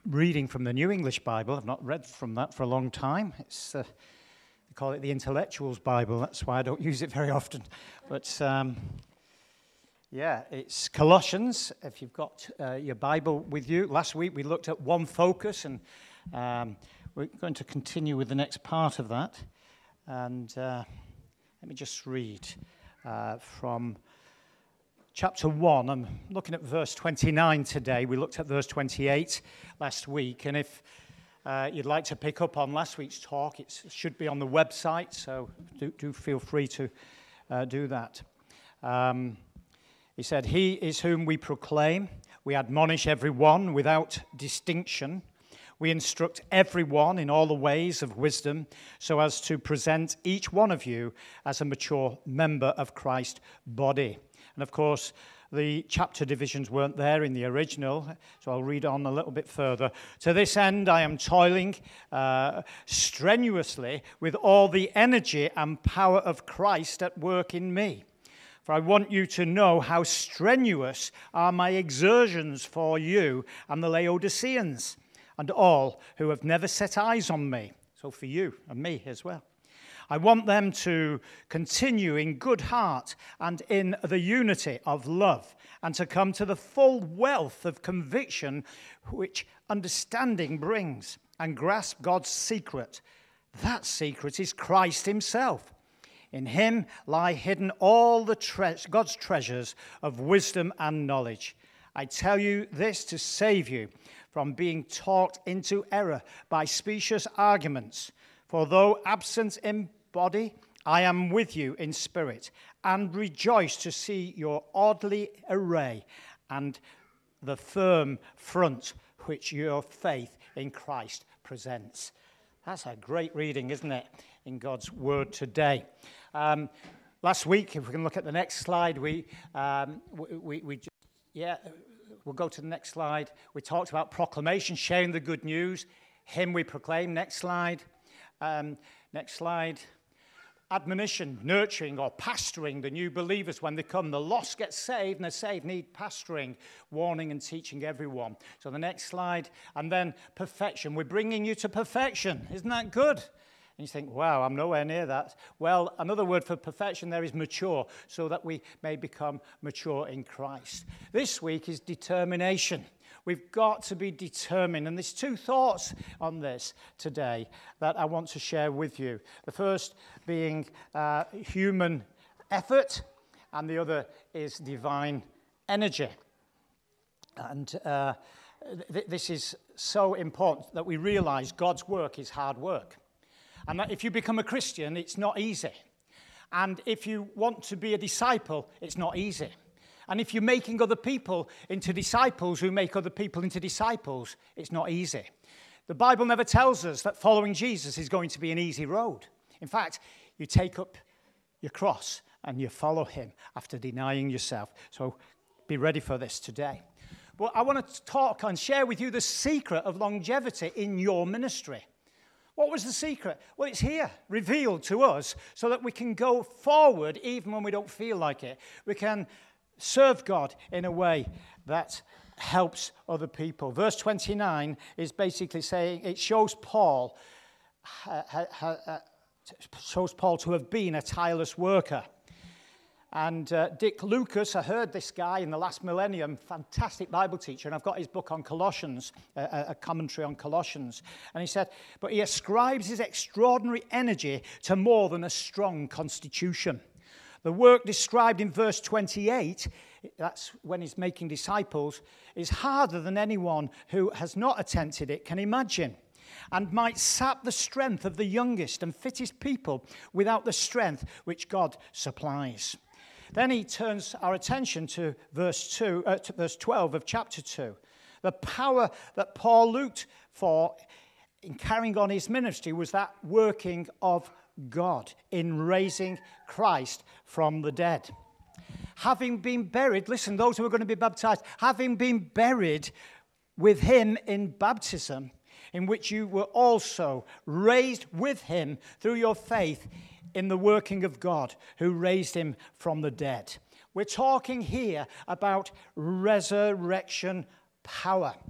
reading from the New English Bible. I've not read from that for a long time. They call it the Intellectuals Bible. That's why I don't use it very often. But it's Colossians. If you've got your Bible with you. Last week we looked at one focus, and we're going to continue with the next part of that. And let me just read from Chapter 1, I'm looking at verse 29 today. We looked at verse 28 last week. And if you'd like to pick up on last week's talk, it should be on the website, so do feel free to do that. He said, "He is whom we proclaim. We admonish everyone without distinction. We instruct everyone in all the ways of wisdom, so as to present each one of you as a mature member of Christ's body." And of course, the chapter divisions weren't there in the original, so I'll read on a little bit further. "To this end, I am toiling strenuously with all the energy and power of Christ at work in me. For I want you to know how strenuous are my exertions for you and the Laodiceans, and all who have never set eyes on me." So for you and me as well. "I want them to continue in good heart and in the unity of love, and to come to the full wealth of conviction which understanding brings, and grasp God's secret. That secret is Christ himself. In him lie hidden all the God's treasures of wisdom and knowledge. I tell you this to save you from being talked into error by specious arguments. For though absent in body, I am with you in spirit, and rejoice to see your orderly array and the firm front which your faith in Christ presents." That's a great reading, isn't it, in God's word today. Last week, if we can look at the next slide, we'll go to the next slide. We talked about proclamation, sharing the good news. Him we proclaim. Next slide. Next slide. Admonition, nurturing or pastoring the new believers when they come. The lost get saved, and the saved need pastoring, warning and teaching everyone. So the next slide. And then perfection. We're bringing you to perfection. Isn't that good? And you think, wow, I'm nowhere near that. Well, another word for perfection there is mature, so that we may become mature in Christ. This week is determination. We've got to be determined. And there's two thoughts on this today that I want to share with you. The first being human effort, and the other is divine energy. And this is so important that we realize God's work is hard work. And that if you become a Christian, it's not easy. And if you want to be a disciple, it's not easy. And if you're making other people into disciples who make other people into disciples, it's not easy. The Bible never tells us that following Jesus is going to be an easy road. In fact, you take up your cross and you follow him after denying yourself. So be ready for this today. But I want to talk and share with you the secret of longevity in your ministry. What was the secret? Well, it's here, revealed to us, so that we can go forward even when we don't feel like it. We can serve God in a way that helps other people. Verse 29 is basically saying it shows Paul to have been a tireless worker. And Dick Lucas, I heard this guy in the last millennium, fantastic Bible teacher, and I've got his book on Colossians, a commentary on Colossians. And he said, but he ascribes his extraordinary energy to more than a strong constitution. The work described in verse 28, that's when he's making disciples, is harder than anyone who has not attempted it can imagine, and might sap the strength of the youngest and fittest people without the strength which God supplies. Then he turns our attention to verse 12 of chapter 2. The power that Paul looked for in carrying on his ministry was that working of God in raising Christ from the dead. Having been buried, listen, those who are going to be baptized, having been buried with him in baptism, in which you were also raised with him through your faith in the working of God who raised him from the dead. We're talking here about resurrection power.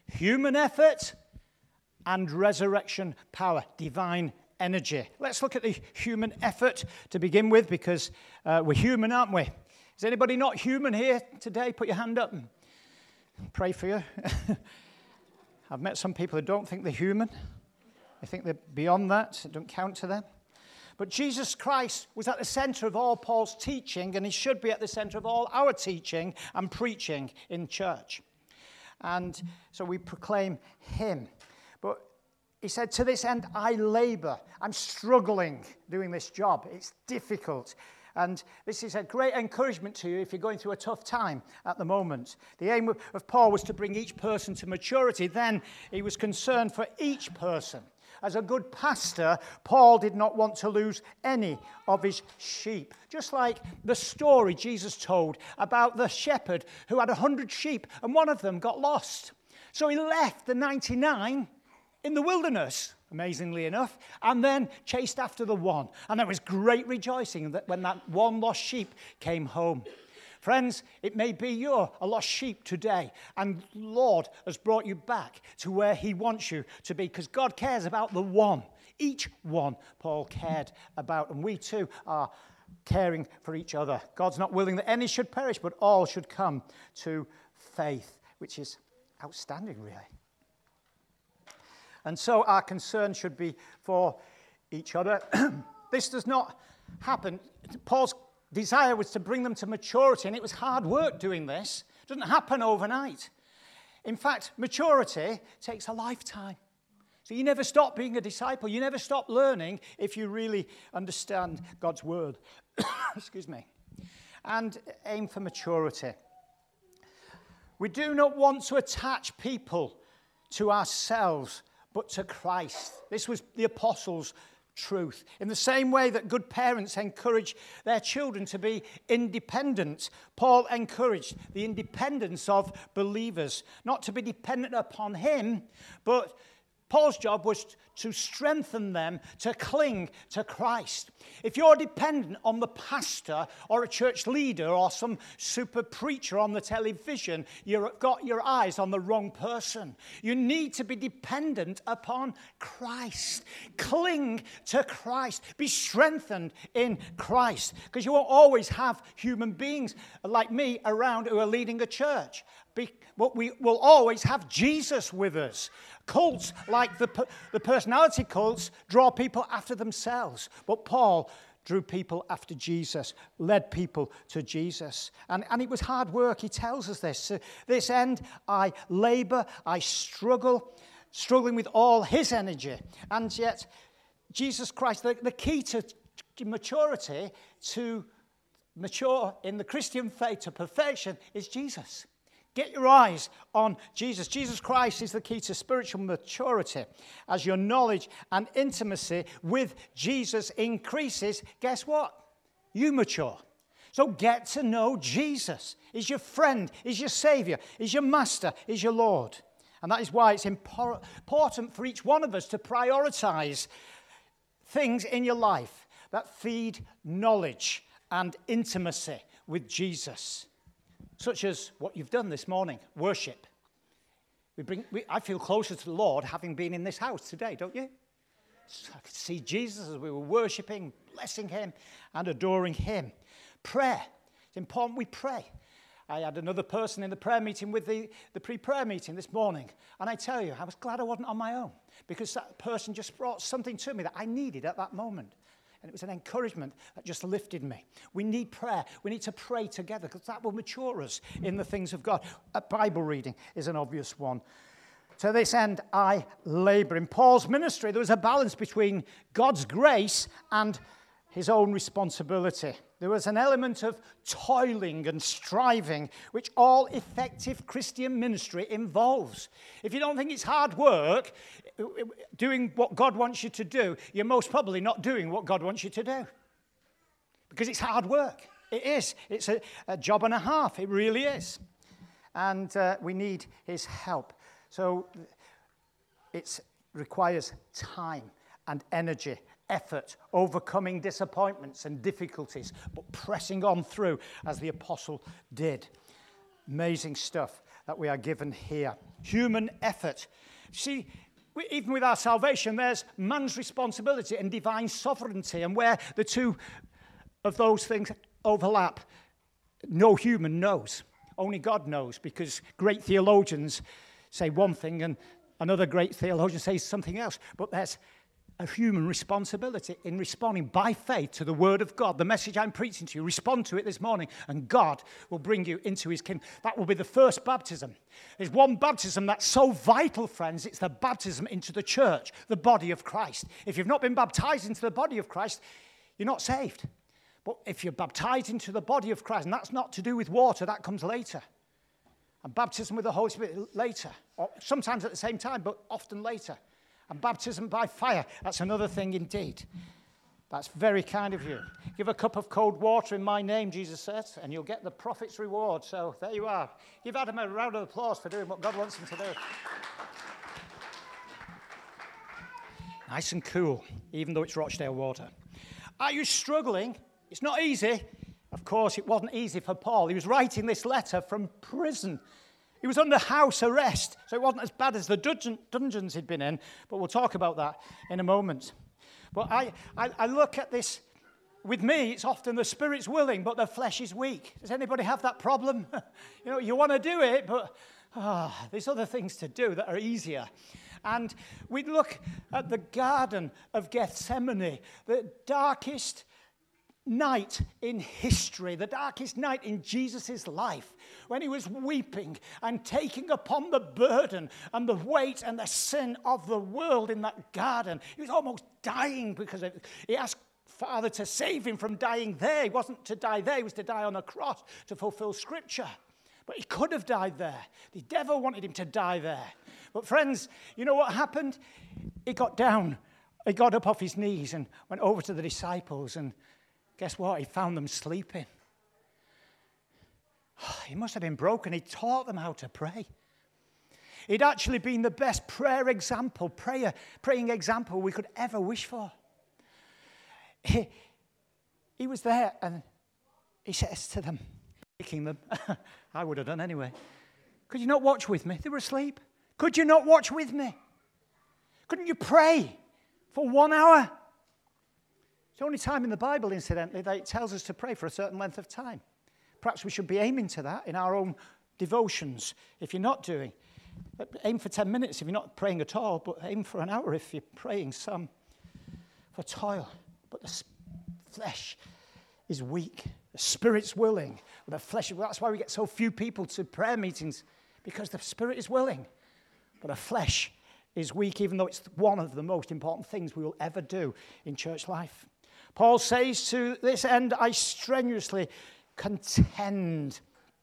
human effort and resurrection power, divine energy. Let's look at the human effort to begin with, because we're human, aren't we? Is anybody not human here today? Put your hand up and pray for you. I've met some people who don't think they're human. They think they're beyond that. It don't count to them. But Jesus Christ was at the center of all Paul's teaching, and he should be at the center of all our teaching and preaching in church. And so we proclaim him. But he said, to this end, I labor. I'm struggling doing this job. It's difficult. And this is a great encouragement to you if you're going through a tough time at the moment. The aim of Paul was to bring each person to maturity. Then he was concerned for each person. As a good pastor, Paul did not want to lose any of his sheep. Just like the story Jesus told about the shepherd who had 100 sheep and one of them got lost. So he left the 99 in the wilderness, amazingly enough, and then chased after the one. And there was great rejoicing that when that one lost sheep came home. Friends, it may be you're a lost sheep today, and Lord has brought you back to where he wants you to be, because God cares about the one. Each one Paul cared about, and we too are caring for each other. God's not willing that any should perish, but all should come to faith, which is outstanding, really. And so our concern should be for each other. This does not happen. Paul's desire was to bring them to maturity, and it was hard work doing this. It doesn't happen overnight. In fact, maturity takes a lifetime. So you never stop being a disciple. You never stop learning if you really understand God's word. Excuse me. And aim for maturity. We do not want to attach people to ourselves, but to Christ. This was the apostles' truth. In the same way that good parents encourage their children to be independent, Paul encouraged the independence of believers, not to be dependent upon him, but Paul's job was to strengthen them to cling to Christ. If you're dependent on the pastor or a church leader or some super preacher on the television, you've got your eyes on the wrong person. You need to be dependent upon Christ. Cling to Christ. Be strengthened in Christ, because you won't always have human beings like me around who are leading a church. But we will always have Jesus with us. Cults like the personality cults draw people after themselves. But Paul drew people after Jesus, led people to Jesus. And it was hard work. He tells us this. To this end, I labor, I struggling with all his energy. And yet, Jesus Christ, the key to maturity, to mature in the Christian faith to perfection, is Jesus. Get your eyes on Jesus. Jesus Christ is the key to spiritual maturity. As your knowledge and intimacy with Jesus increases, guess what? You mature. So get to know Jesus. He's your friend. He's your Savior. He's your Master. He's your Lord. And that is why it's important for each one of us to prioritize things in your life that feed knowledge and intimacy with Jesus. Such as what you've done this morning, worship. I feel closer to the Lord having been in this house today, don't you? So I could see Jesus as we were worshiping, blessing him, and adoring him. Prayer. It's important we pray. I had another person in the prayer meeting with the pre-prayer meeting this morning. And I tell you, I was glad I wasn't on my own, because that person just brought something to me that I needed at that moment. And it was an encouragement that just lifted me. We need prayer. We need to pray together, because that will mature us in the things of God. Bible reading is an obvious one. To this end, I labor. In Paul's ministry, there was a balance between God's grace and his own responsibility. There was an element of toiling and striving, which all effective Christian ministry involves. If you don't think it's hard work, doing what God wants you to do, you're most probably not doing what God wants you to do. Because it's hard work. It is. It's a job and a half. It really is. And we need his help. So it requires time and energy, effort, overcoming disappointments and difficulties, but pressing on through as the apostle did. Amazing stuff that we are given here. Human effort. See, even with our salvation, there's man's responsibility and divine sovereignty. And where the two of those things overlap, no human knows. Only God knows, because great theologians say one thing and another great theologian says something else. But there's a human responsibility in responding by faith to the word of God. The message I'm preaching to you, respond to it this morning, and God will bring you into his kingdom. That will be the first baptism. There's one baptism that's so vital, friends. It's the baptism into the church, the body of Christ. If you've not been baptized into the body of Christ, you're not saved. But if you're baptized into the body of Christ, and that's not to do with water, that comes later. And baptism with the Holy Spirit later, or sometimes at the same time, but often later. And baptism by fire, that's another thing indeed. That's very kind of you. Give a cup of cold water in my name, Jesus said, and you'll get the prophet's reward. So there you are. Give Adam a round of applause for doing what God wants him to do. Nice and cool, even though it's Rochdale water. Are you struggling? It's not easy. Of course, it wasn't easy for Paul. He was writing this letter from prison. He was under house arrest, so it wasn't as bad as the dungeons he'd been in, but we'll talk about that in a moment. But I look at this, with me, it's often the spirit's willing, but the flesh is weak. Does anybody have that problem? You want to do it, but there's other things to do that are easier. And we look at the Garden of Gethsemane, the darkest night in history, the darkest night in Jesus' life, when he was weeping and taking upon the burden and the weight and the sin of the world in that garden. He was almost dying because he asked Father to save him from dying there. He wasn't to die there, he was to die on a cross to fulfill Scripture. But he could have died there. The devil wanted him to die there. But friends, you know what happened? He got down, he got up off his knees and went over to the disciples, and guess what? He found them sleeping. He must have been broken. He taught them how to pray. He'd actually been the best praying example we could ever wish for. He was there, and he says to them, making them, I would have done anyway, could you not watch with me? They were asleep. Could you not watch with me? Couldn't you pray for 1 hour? It's the only time in the Bible, incidentally, that it tells us to pray for a certain length of time. Perhaps we should be aiming to that in our own devotions. If you're not doing, aim for 10 minutes if you're not praying at all, but aim for an hour if you're praying some for toil. But the flesh is weak. The spirit's willing. But the flesh, that's why we get so few people to prayer meetings, because the spirit is willing. But the flesh is weak, even though it's one of the most important things we will ever do in church life. Paul says, to this end, I strenuously contend.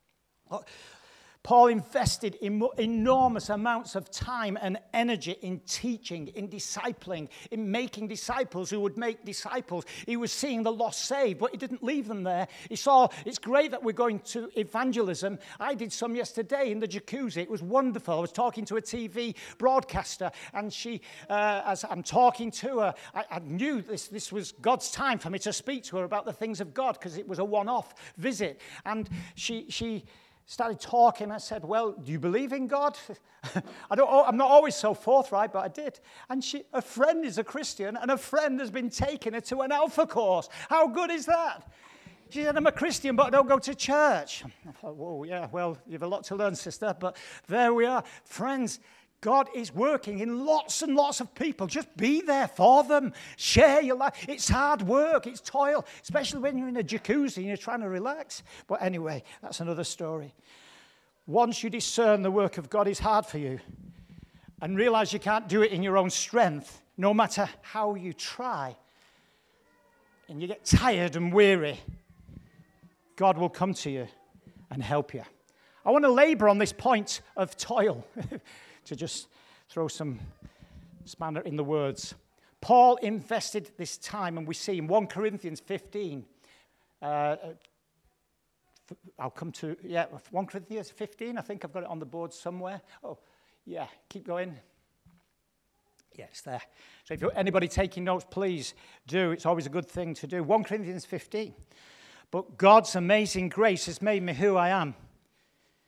Paul invested enormous amounts of time and energy in teaching, in discipling, in making disciples who would make disciples. He was seeing the lost saved, but he didn't leave them there. He saw, it's great that we're going to evangelism. I did some yesterday in the jacuzzi. It was wonderful. I was talking to a TV broadcaster, and she, as I'm talking to her, I knew this was God's time for me to speak to her about the things of God, because it was a one-off visit. And she started talking. I said, well, do you believe in God? I'm not always so forthright, but I did. And a friend is a Christian, and a friend has been taking her to an Alpha course. How good is that? She said, I'm a Christian, but I don't go to church. I thought, whoa, yeah, well, you have a lot to learn, sister, but there we are. Friends, God is working in lots and lots of people. Just be there for them. Share your life. It's hard work. It's toil, especially when you're in a jacuzzi and you're trying to relax. But anyway, that's another story. Once you discern the work of God is hard for you and realize you can't do it in your own strength, no matter how you try, and you get tired and weary, God will come to you and help you. I want to labor on this point of toil. To just throw some spanner in the words. Paul invested this time, and we see in 1 Corinthians 15, I'll come to, 1 Corinthians 15, I think I've got it on the board somewhere. Oh, yeah, keep going. Yeah, it's there. So if you're anybody taking notes, please do. It's always a good thing to do. 1 Corinthians 15. But God's amazing grace has made me who I am.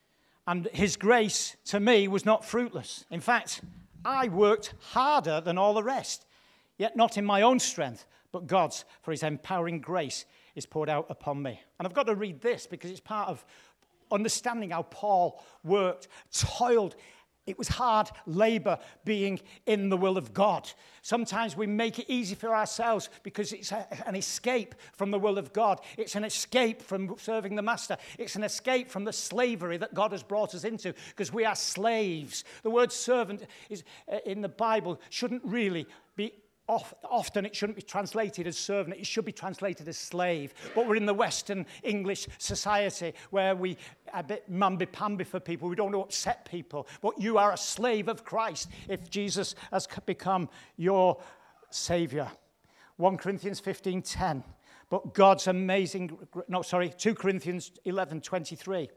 And his grace to me was not fruitless. In fact, I worked harder than all the rest, yet not in my own strength, but God's, for his empowering grace is poured out upon me. And I've got to read this because it's part of understanding how Paul worked, toiled. It was hard labor being in the will of God. Sometimes we make it easy for ourselves because it's an escape from the will of God. It's an escape from serving the master. It's an escape from the slavery that God has brought us into because we are slaves. The word servant is in the Bible shouldn't really be often it shouldn't be translated as servant, it should be translated as slave. But we're in the Western English society where we are a bit mamby-pamby for people. We don't want to upset people. But you are a slave of Christ if Jesus has become your Savior. 1 Corinthians 15:10. But God's amazing... 2 Corinthians 11:23.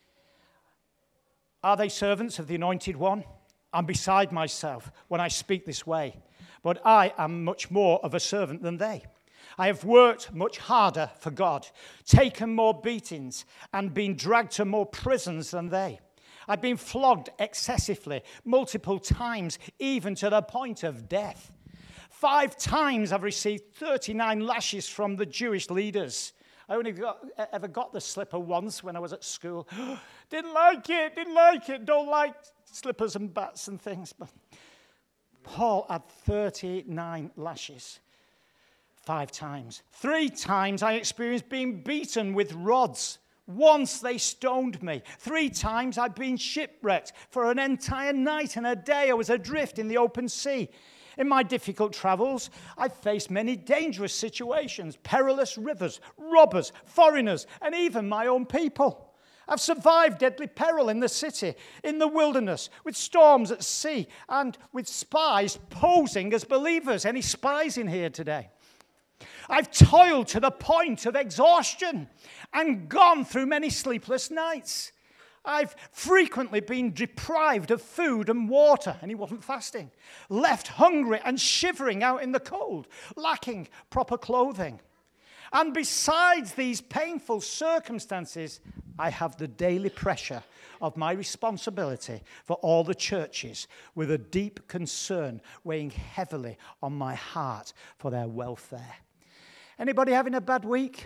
Are they servants of the Anointed One? I'm beside myself when I speak this way. But I am much more of a servant than they. I have worked much harder for God, taken more beatings, and been dragged to more prisons than they. I've been flogged excessively, multiple times, even to the point of death. 5 times I've received 39 lashes from the Jewish leaders. I only ever got the slipper once when I was at school. Didn't like it, don't like slippers and bats and things, but... Paul had 39 lashes, 5 times. 3 times I experienced being beaten with rods. Once they stoned me. 3 times I've been shipwrecked. For an entire night and a day I was adrift in the open sea. In my difficult travels, I've faced many dangerous situations, perilous rivers, robbers, foreigners, and even my own people. I've survived deadly peril in the city, in the wilderness, with storms at sea, and with spies posing as believers. Any spies in here today? I've toiled to the point of exhaustion and gone through many sleepless nights. I've frequently been deprived of food and water, and he wasn't fasting, left hungry and shivering out in the cold, lacking proper clothing. And besides these painful circumstances, I have the daily pressure of my responsibility for all the churches with a deep concern weighing heavily on my heart for their welfare. Anybody having a bad week?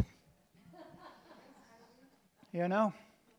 You know?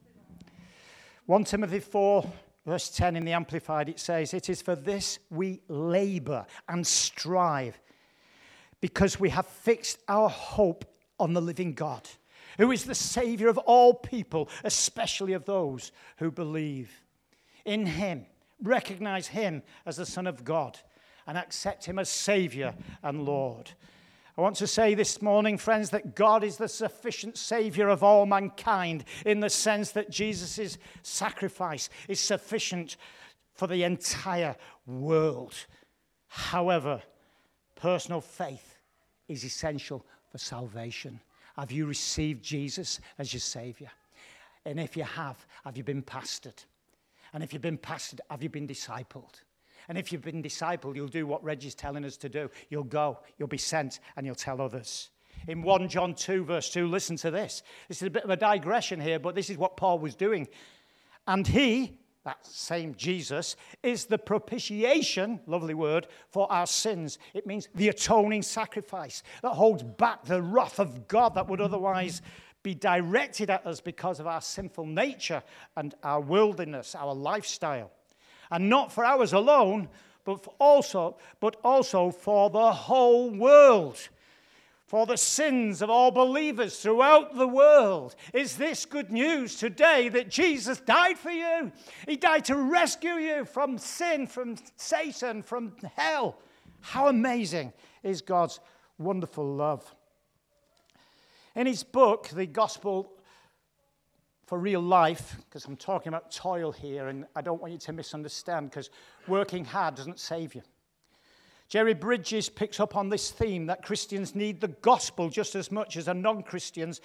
1 Timothy 4, verse 10 in the Amplified, it says, "It is for this we labor and strive, because we have fixed our hope on the living God, who is the Savior of all people, especially of those who believe. In him, recognize him as the Son of God, and accept him as Savior and Lord." I want to say this morning, friends, that God is the sufficient Savior of all mankind in the sense that Jesus' sacrifice is sufficient for the entire world. However, personal faith is essential for salvation. Have you received Jesus as your Savior? And if you have you been pastored? And if you've been pastored, have you been discipled? And if you've been discipled, you'll do what Reggie's telling us to do. You'll go, you'll be sent, and you'll tell others. In 1 John 2, verse 2, listen to this. This is a bit of a digression here, but this is what Paul was doing. And he, that same Jesus, is the propitiation, lovely word, for our sins. It means the atoning sacrifice that holds back the wrath of God that would otherwise be directed at us because of our sinful nature and our worldliness, our lifestyle. And not for ours alone, but also for the whole world, for the sins of all believers throughout the world. Is this good news today that Jesus died for you? He died to rescue you from sin, from Satan, from hell. How amazing is God's wonderful love. In his book, The Gospel for Real Life, because I'm talking about toil here, and I don't want you to misunderstand, because working hard doesn't save you. Jerry Bridges picks up on this theme that Christians need the gospel just as much as non-Christians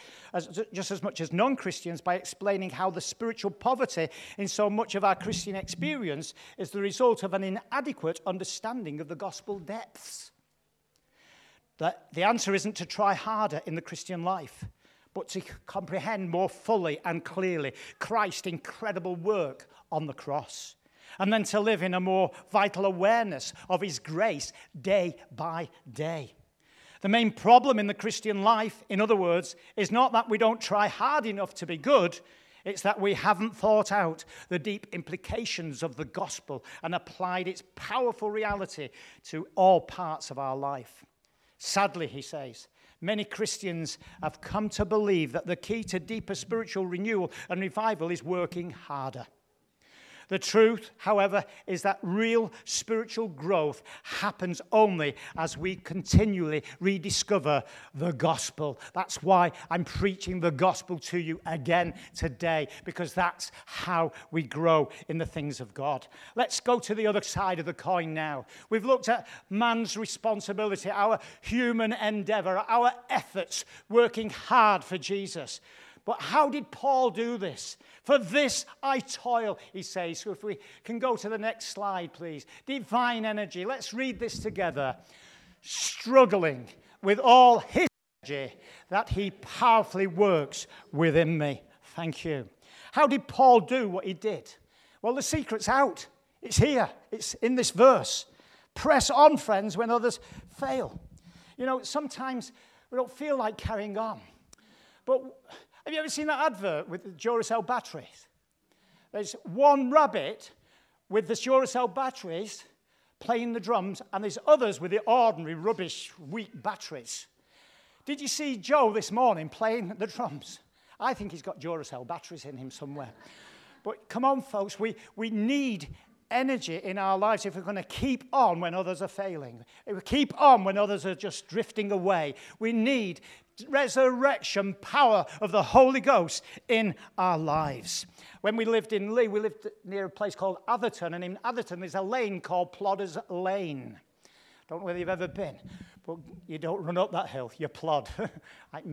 by explaining how the spiritual poverty in so much of our Christian experience is the result of an inadequate understanding of the gospel depths. That the answer isn't to try harder in the Christian life, but to comprehend more fully and clearly Christ's incredible work on the cross, and then to live in a more vital awareness of his grace day by day. The main problem in the Christian life, in other words, is not that we don't try hard enough to be good, it's that we haven't thought out the deep implications of the gospel and applied its powerful reality to all parts of our life. Sadly, he says, many Christians have come to believe that the key to deeper spiritual renewal and revival is working harder. The truth, however, is that real spiritual growth happens only as we continually rediscover the gospel. That's why I'm preaching the gospel to you again today, because that's how we grow in the things of God. Let's go to the other side of the coin now. We've looked at man's responsibility, our human endeavor, our efforts, working hard for Jesus. But how did Paul do this? For this I toil, he says. So if we can go to the next slide, please. Divine energy. Let's read this together. Struggling with all his energy that he powerfully works within me. Thank you. How did Paul do what he did? Well, the secret's out. It's here. It's in this verse. Press on, friends, when others fail. You know, sometimes we don't feel like carrying on. But have you ever seen that advert with the Duracell batteries? There's one rabbit with the Duracell batteries playing the drums, and there's others with the ordinary, rubbish, weak batteries. Did you see Joe this morning playing the drums? I think he's got Duracell batteries in him somewhere. But come on, folks, we need energy in our lives if we're going to keep on when others are failing. If we keep on when others are just drifting away. We need resurrection power of the Holy Ghost in our lives. When we lived in Lee, we lived near a place called Atherton, and in Atherton there's a lane called Plodder's Lane. Don't know whether you've ever been, but you don't run up that hill, you plod, like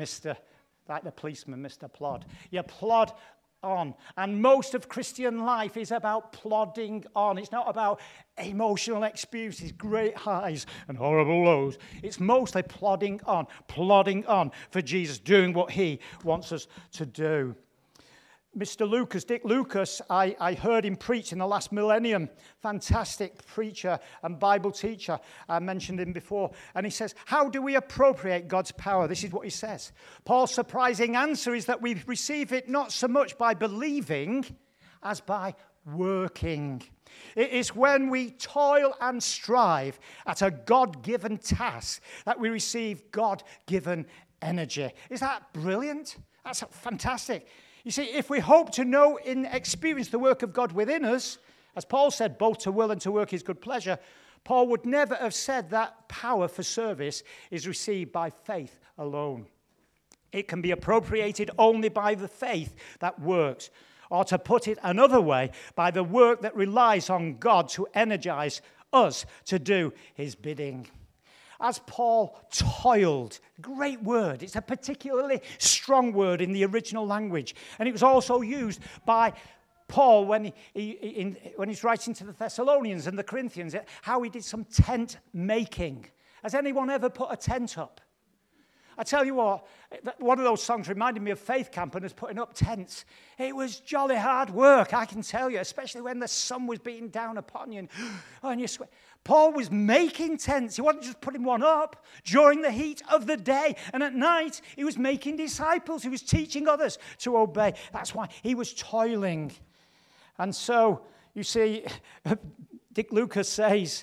the policeman, Mr. Plod. You plod on. And most of Christian life is about plodding on. It's not about emotional experiences, great highs and horrible lows. It's mostly plodding on for Jesus, doing what he wants us to do. Mr. Lucas, Dick Lucas, I heard him preach in the last millennium. Fantastic preacher and Bible teacher. I mentioned him before. And he says, how do we appropriate God's power? This is what he says. Paul's surprising answer is that we receive it not so much by believing as by working. It is when we toil and strive at a God-given task that we receive God-given energy. Is that brilliant? That's fantastic. You see, if we hope to know and experience the work of God within us, as Paul said, both to will and to work his good pleasure, Paul would never have said that power for service is received by faith alone. It can be appropriated only by the faith that works, or to put it another way, by the work that relies on God to energize us to do his bidding. As Paul toiled, great word. It's a particularly strong word in the original language. And it was also used by Paul when he's writing to the Thessalonians and the Corinthians, how he did some tent making. Has anyone ever put a tent up? I tell you what, one of those songs reminded me of Faith Camp and us putting up tents. It was jolly hard work, I can tell you, especially when the sun was beating down upon you and you sweat. Paul was making tents. He wasn't just putting one up during the heat of the day. And at night, he was making disciples. He was teaching others to obey. That's why he was toiling. And so, you see, Dick Lucas says,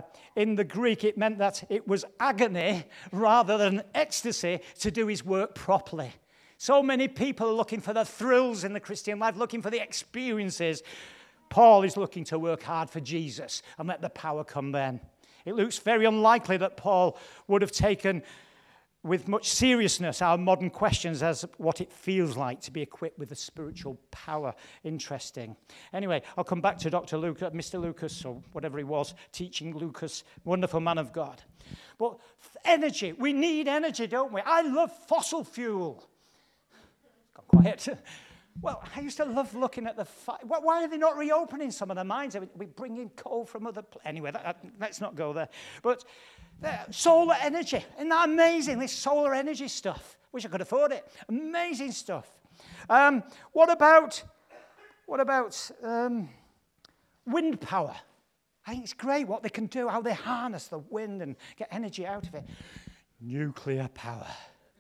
in the Greek, it meant that it was agony rather than ecstasy to do his work properly. So many people are looking for the thrills in the Christian life, looking for the experiences. Paul is looking to work hard for Jesus and let the power come then. It looks very unlikely that Paul would have taken with much seriousness our modern questions as what it feels like to be equipped with the spiritual power. Interesting. Anyway, I'll come back to Dr. Lucas, Mr. Lucas, or whatever he was, teaching Lucas, wonderful man of God. But energy, we need energy, don't we? I love fossil fuel. Got quiet. Well, I used to love looking at the fire. Why are they not reopening some of the mines? We bring in coal from other places. Anyway, let's not go there. But solar energy, isn't that amazing, this solar energy stuff? Wish I could afford it. Amazing stuff. What about wind power? I think it's great what they can do, how they harness the wind and get energy out of it. Nuclear power.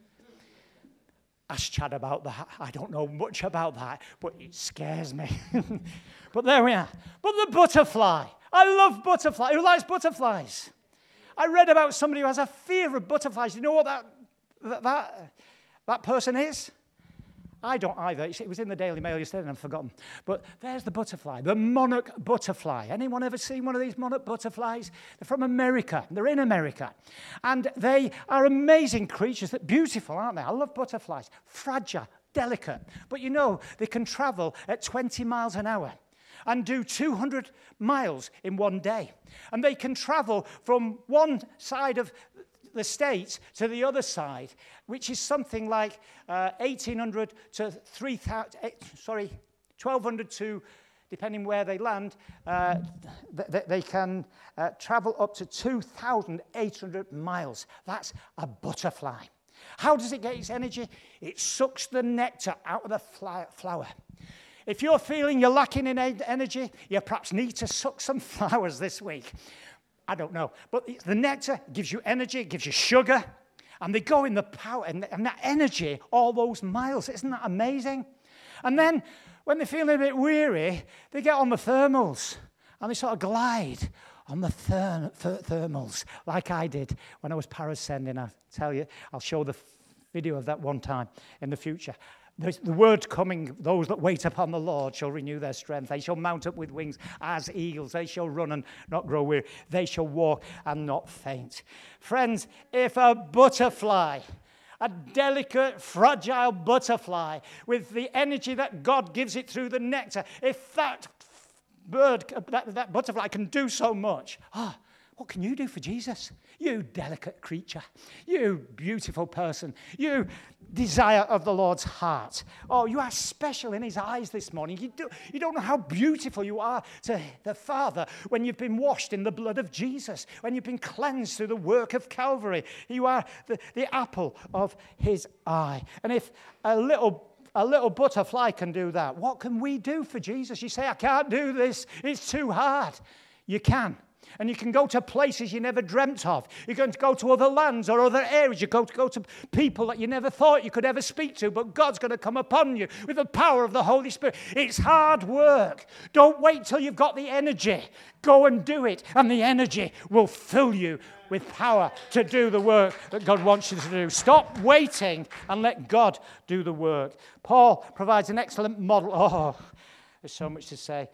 Ask Chad about that. I don't know much about that, but it scares me. But there we are. But the butterfly. I love butterflies. Who likes butterflies? I read about somebody who has a fear of butterflies. Do you know what that person is? I don't either. It was in the Daily Mail yesterday and I've forgotten. But there's the butterfly, the monarch butterfly. Anyone ever seen one of these monarch butterflies? They're from America. They're in America. And they are amazing creatures. They're beautiful, aren't they? I love butterflies. Fragile, delicate. But you know, they can travel at 20 miles an hour and do 200 miles in one day. And they can travel from one side of the States to the other side, which is something like 1,800 to 1,200 to, depending where they land, they can travel up to 2,800 miles. That's a butterfly. How does it get its energy? It sucks the nectar out of the flower. If you're feeling you're lacking in energy, you perhaps need to suck some flowers this week. I don't know. But the nectar gives you energy, it gives you sugar, and they go in the power and that energy all those miles. Isn't that amazing? And then when they're feeling a bit weary, they get on the thermals and they sort of glide on the thermals like I did when I was parascending. I tell you, I'll show the video of that one time in the future. The word coming, those that wait upon the Lord shall renew their strength. They shall mount up with wings as eagles. They shall run and not grow weary. They shall walk and not faint. Friends, if a butterfly, a delicate, fragile butterfly with the energy that God gives it through the nectar, if that bird, that butterfly can do so much, what can you do for Jesus? You delicate creature, you beautiful person, you desire of the Lord's heart. Oh, you are special in his eyes this morning. You don't know how beautiful you are to the Father when you've been washed in the blood of Jesus, when you've been cleansed through the work of Calvary. You are the apple of his eye. And if a little butterfly can do that, what can we do for Jesus? You say, I can't do this. It's too hard. You can. And you can go to places you never dreamt of. You're going to go to other lands or other areas. You're going to go to people that you never thought you could ever speak to. But God's going to come upon you with the power of the Holy Spirit. It's hard work. Don't wait till you've got the energy. Go and do it. And the energy will fill you with power to do the work that God wants you to do. Stop waiting and let God do the work. Paul provides an excellent model. Oh, there's so much to say.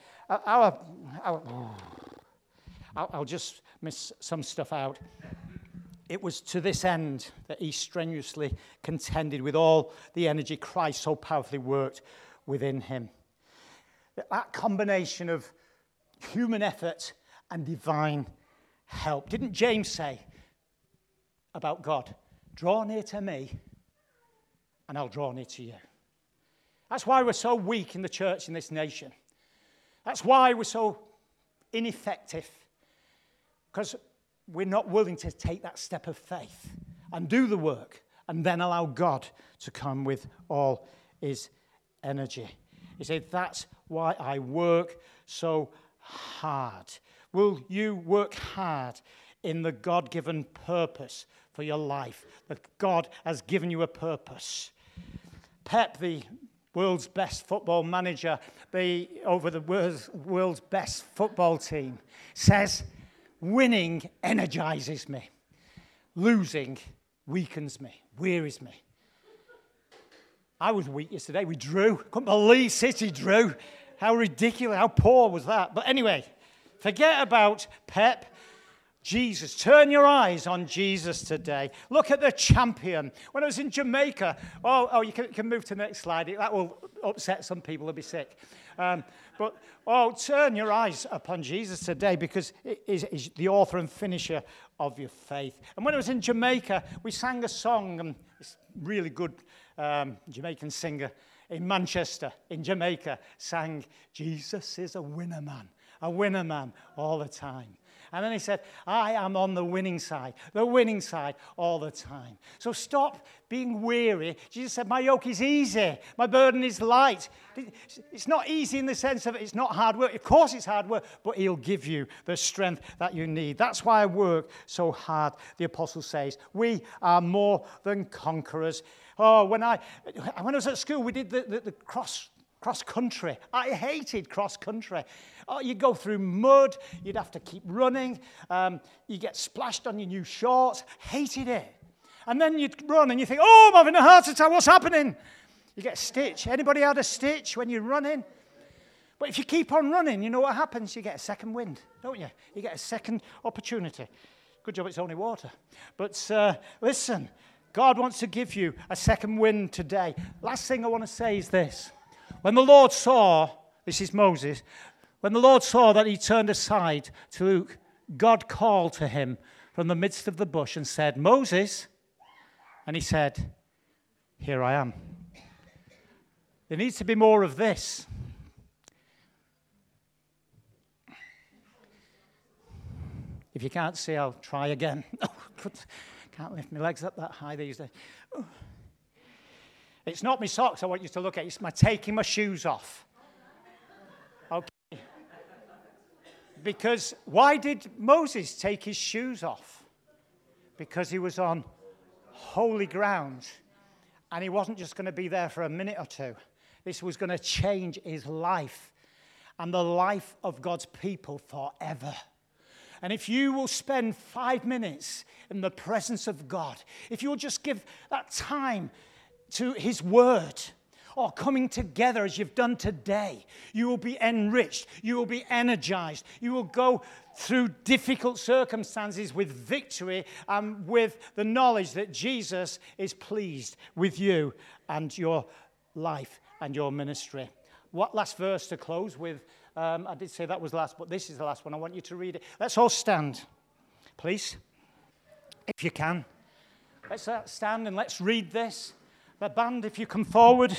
I'll just miss some stuff out. It was to this end that he strenuously contended with all the energy Christ so powerfully worked within him. That combination of human effort and divine help. Didn't James say about God, draw near to me and I'll draw near to you? That's why we're so weak in the church in this nation. That's why we're so ineffective. Because we're not willing to take that step of faith and do the work and then allow God to come with all his energy. He said, that's why I work so hard. Will you work hard in the God-given purpose for your life? That God has given you a purpose. Pep, the world's best football manager, over the world's best football team, says, winning energizes me. Losing weakens me, wearies me. I was weak yesterday. We drew. Couldn't believe City drew. How ridiculous, how poor was that? But anyway, forget about Pep. Jesus. Turn your eyes on Jesus today. Look at the champion. When I was in Jamaica, you can move to the next slide. That will upset some people. They'll be sick. Turn your eyes upon Jesus today because he's the author and finisher of your faith. And when I was in Jamaica, we sang a song. This really good Jamaican singer in Manchester, in Jamaica, sang, Jesus is a winner man all the time. And then he said, I am on the winning side all the time. So stop being weary. Jesus said, my yoke is easy, my burden is light. It's not easy in the sense of it's not hard work. Of course it's hard work, but he'll give you the strength that you need. That's why I work so hard, the apostle says. We are more than conquerors. Oh, when I was at school, we did the cross country. I hated cross country. Oh, you go through mud. You'd have to keep running. You get splashed on your new shorts. Hated it. And then you'd run and you think, oh, I'm having a heart attack. What's happening? You get a stitch. Anybody had a stitch when you're running? But if you keep on running, you know what happens? You get a second wind, don't you? You get a second opportunity. Good job it's only water. But listen, God wants to give you a second wind today. Last thing I want to say is this. When the Lord saw, this is Moses, when the Lord saw that he turned aside to look, God called to him from the midst of the bush and said, Moses, and he said, here I am. There needs to be more of this. If you can't see, I'll try again. Can't lift my legs up that high these days. It's not my socks I want you to look at. It's my taking my shoes off. Okay. Because why did Moses take his shoes off? Because he was on holy ground. And he wasn't just going to be there for a minute or two. This was going to change his life and the life of God's people forever. And if you will spend 5 minutes in the presence of God, if you'll just give that time to his word, or coming together as you've done today, you will be enriched, you will be energized, you will go through difficult circumstances with victory and with the knowledge that Jesus is pleased with you and your life and your ministry. What last verse to close with? I did say that was last, but this is the last one. I want you to read it. Let's all stand, please, if you can. Let's stand and let's read this. The band, if you come forward.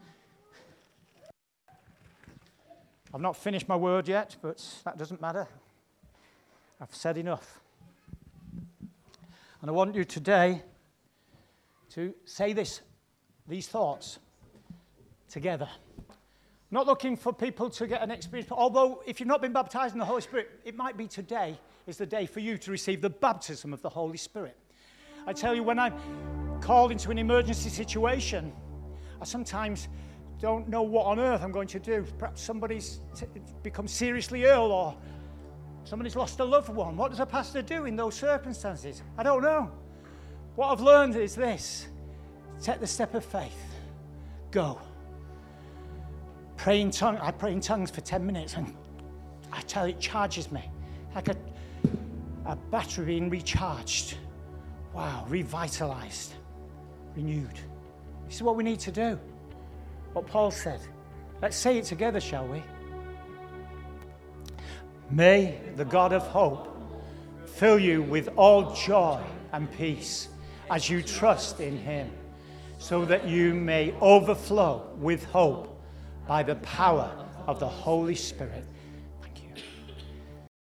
I've not finished my word yet, but that doesn't matter. I've said enough. And I want you today to say these thoughts together. I'm not looking for people to get an experience, although if you've not been baptized in the Holy Spirit, it might be today is the day for you to receive the baptism of the Holy Spirit. I tell you, when I'm called into an emergency situation, I sometimes don't know what on earth I'm going to do. Perhaps somebody's become seriously ill or somebody's lost a loved one. What does a pastor do in those circumstances? I don't know. What I've learned is this. Take the step of faith. Go. Pray in tongues. I pray in tongues for 10 minutes and I tell you, it charges me. Like a battery being recharged. Wow, revitalized, renewed. This is what we need to do. What Paul said. Let's say it together, shall we? May the God of hope fill you with all joy and peace as you trust in him, so that you may overflow with hope by the power of the Holy Spirit.